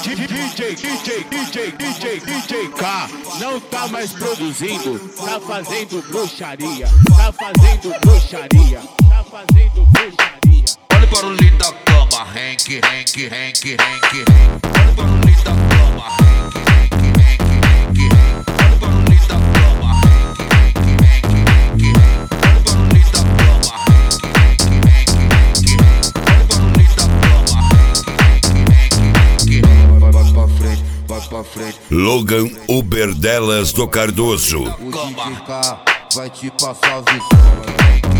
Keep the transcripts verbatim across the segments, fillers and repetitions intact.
DJ, DJ, DJ, DJ, DJ K não tá mais produzindo, tá fazendo bruxaria, tá fazendo bruxaria, tá fazendo bruxaria. Olha o barulhinho da cama, Henk, Henk, Henk, Henk, Henk. Olha o barulhinho da cama, Henk, Henk, Henk, Henk, Henk. Olha o barulhinho da cama, Henk, Henk, Henk, Henk, Henk. Olha o barulhinho da cama, Henk, Henk, Henk, Henk, Henk. Olha o barulhinho da cama, Henk, Henk, Henk, Henk, Henk. Vai, vai pra frente, vai pra frente. Logan Uber Delas do Cardoso. O D J K vai te passar a visão.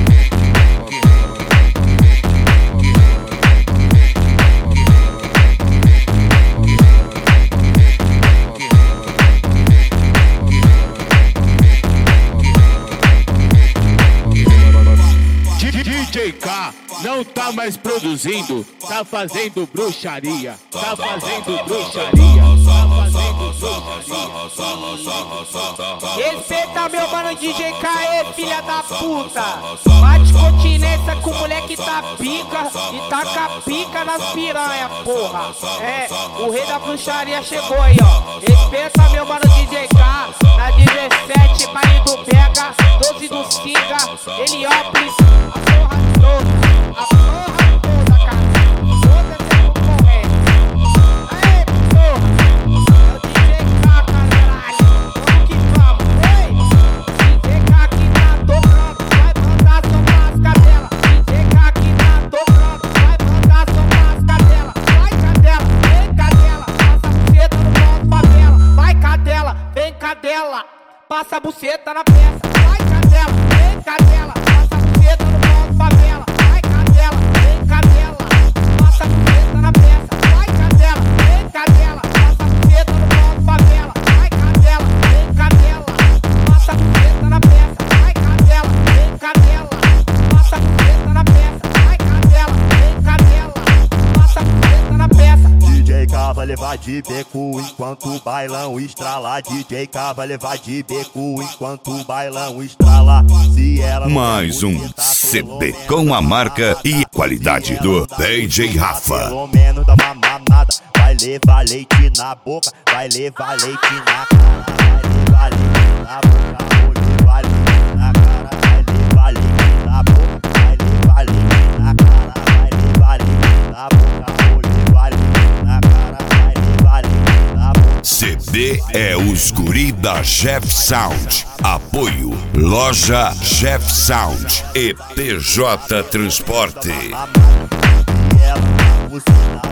D J K não tá mais produzindo, tá fazendo bruxaria, tá fazendo bruxaria, tá fazendo bruxaria. Respeita meu mano D J K, é filha da puta. Bate continência com o moleque tá pica e taca pica nas piranha, porra. É, o rei da bruxaria chegou aí, ó. Respeita meu mano D J K, na dezessete, baile do Pega, doze do Singa, Heliópolis, a porra toda, a porra toda, cara. Toda essa concorrência. Aê, porra, é o D J K, caralho. Vamos que vamos, ei. D J K que tá tocando, vai mandar soprar as cadelas. D J K que tá tocando, vai mandar soprar as cadelas. Vai cadela, vem cadela, passa a buceta no pau favela. Vai cadela, vem cadela, passa a buceta na peça. Vai cadela, vem cadela, passa a buceta no pau favela. Vai cadela, vem cadela, passa a buceta na peça. Vai cadela, vem cadela, passa a buceta no pau favela. Vai cadela, vem cadela, passa a buceta na peça. Vai cadela, vem cadela, passa a buceta na peça. Vai cadela, vem cadela, passa a buceta na peça. D J K vai levar de beco enquanto o bailão estrala. D J K vai levar de beco enquanto o bailão estrala. Se ela Mais um C D com a marca e qualidade do D J Rafa. Pelo menos dá uma mamada, vai levar leite na boca, vai levar leite na cara, vai levar leite na boca, vou levar leite na cara, vai levar leite na boca, vai levar leite na cara, vai levar leite na boca, vou levar leite na cara, vai levar leite na boca. C D é os guri da Jeff Sound. Apoio Loja Jeff Sound e P J Transporte. Ela, você